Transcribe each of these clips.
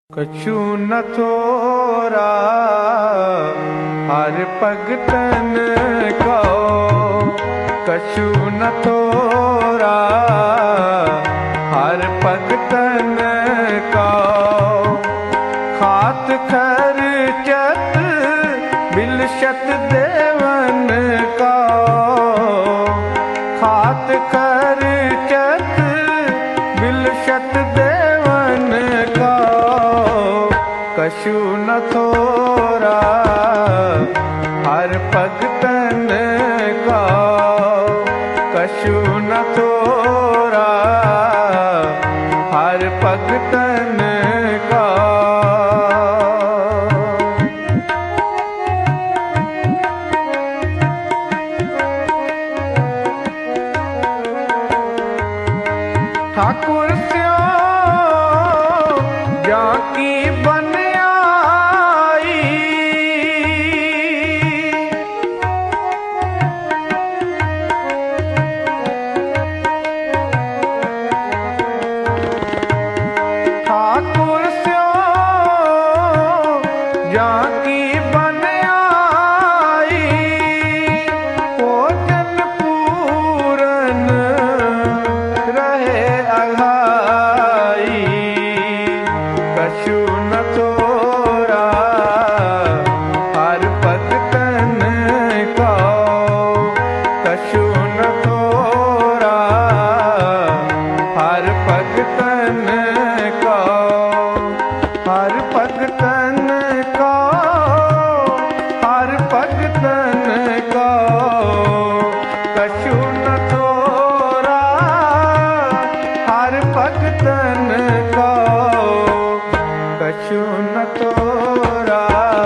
कछु न थोरा हर भगतन को, कछु न थोरा हर भगतन को। खात खर्चत बिलशत देवन को, खात खर्चत बिलशत देवन को। कछु न थोरा हर भगतन को, कछु न थोरा हर भगतन को। ठाकुर स्यो जाकी बन जाकी बन आई, भोजन पूरन रहे अघाई। कछु न थोरा हर भगतन को, कछु न थोरा हर भगतन को। हर भगतन को, हर भगतन को। कछु न थोरा हर भगतन को, कछु न थोरा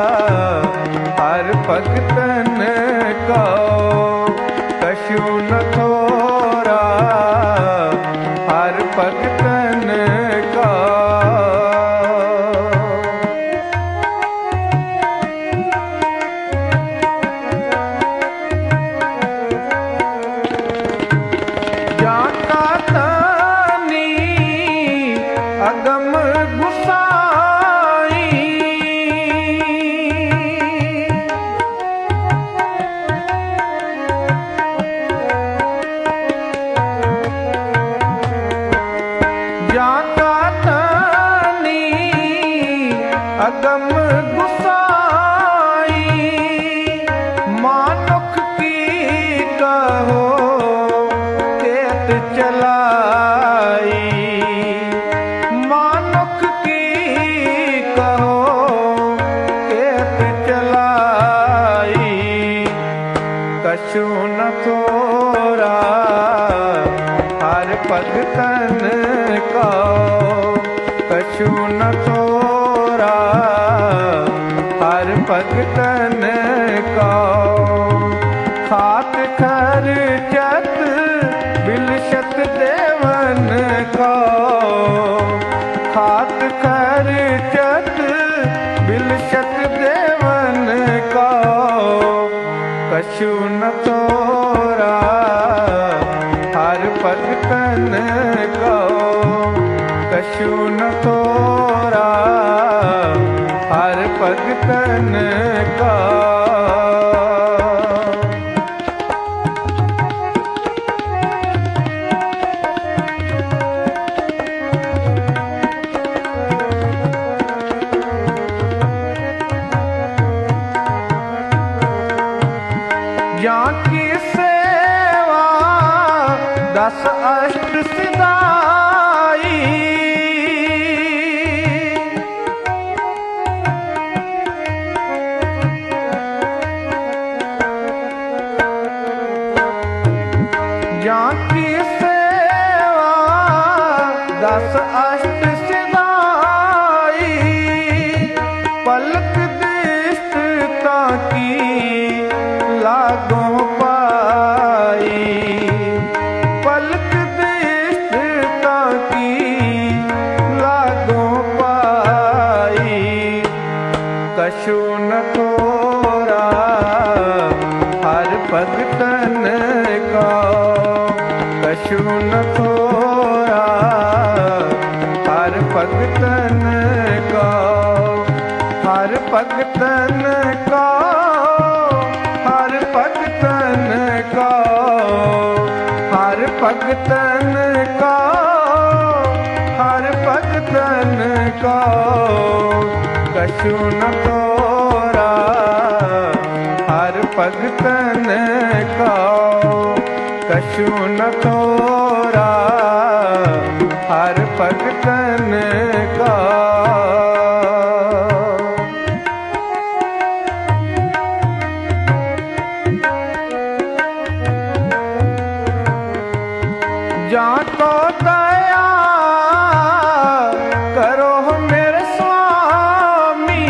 हर भगतन को, कछु न थोरा हर भगतन को। अगम गुसाई, जाका तनी अगम गुसाई। मानुख की कहो तेत चलाई, मानुख की कहो केत चलाई। कछु न थोरा हर भगतन को, कछु न थोरा हर भगतन को। खात खर्चत बिलशत देवन को, खात खर्चत बिलशत देवन को। कछु न थोरा हर भगतन को, कछु न थोरा हर भगतन को। जाकी सेवा दस अष्ट सिधाई, जाकी सेवा दस अष्ट सिधाई। पलक दृष्टता की लागों पाई, पलक दृष्टता की लागों पाई। कछु न थोरा हर भगतन को, कछु न थोरा हर भगतन का भगतन का, हर भगतन का, हर भगतन का, हर भगतन का, कछु न तोरा हर भगतन का, कछु न तोरा हर भगतन का। जाको दया करो मेरे स्वामी,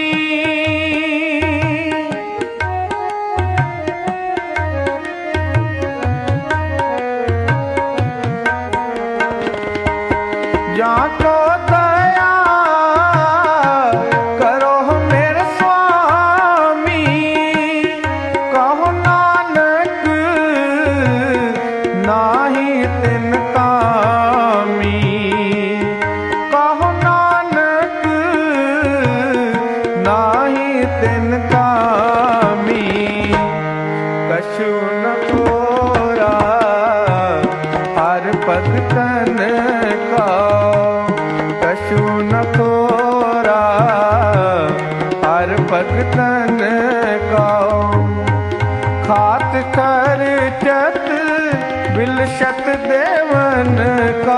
जाको दया करो मेरे स्वामी, कहो नानक नाही तिन कामी, कहो नानक नाही तिन कामी, कछु न तोरा हर भगतन का, कछु न तोरा हर भगतन का। खात खर्चत बिलशत देवन का,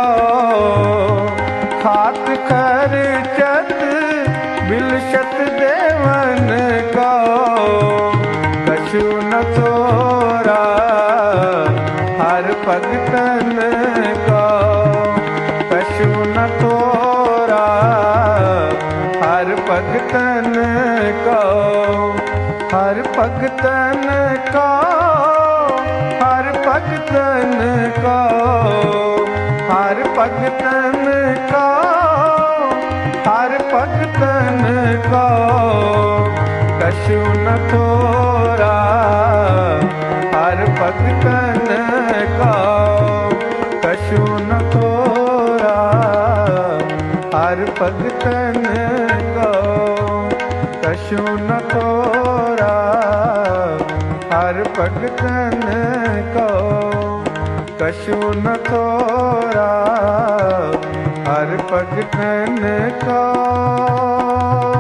खात खर्चत बिलशत देवन का, कछु न तोरा हर भगतन का, कछु न तोरा हर भगतन का, हर भगतन का, हर भगतन का, हर भगतन का, हर भगतन का, कछु न तोरा हर भगतन का, कछु न तोरा हर भगतन का, कछु न तोरा हर भगतन का, कछु न तोरा हर भगतन का।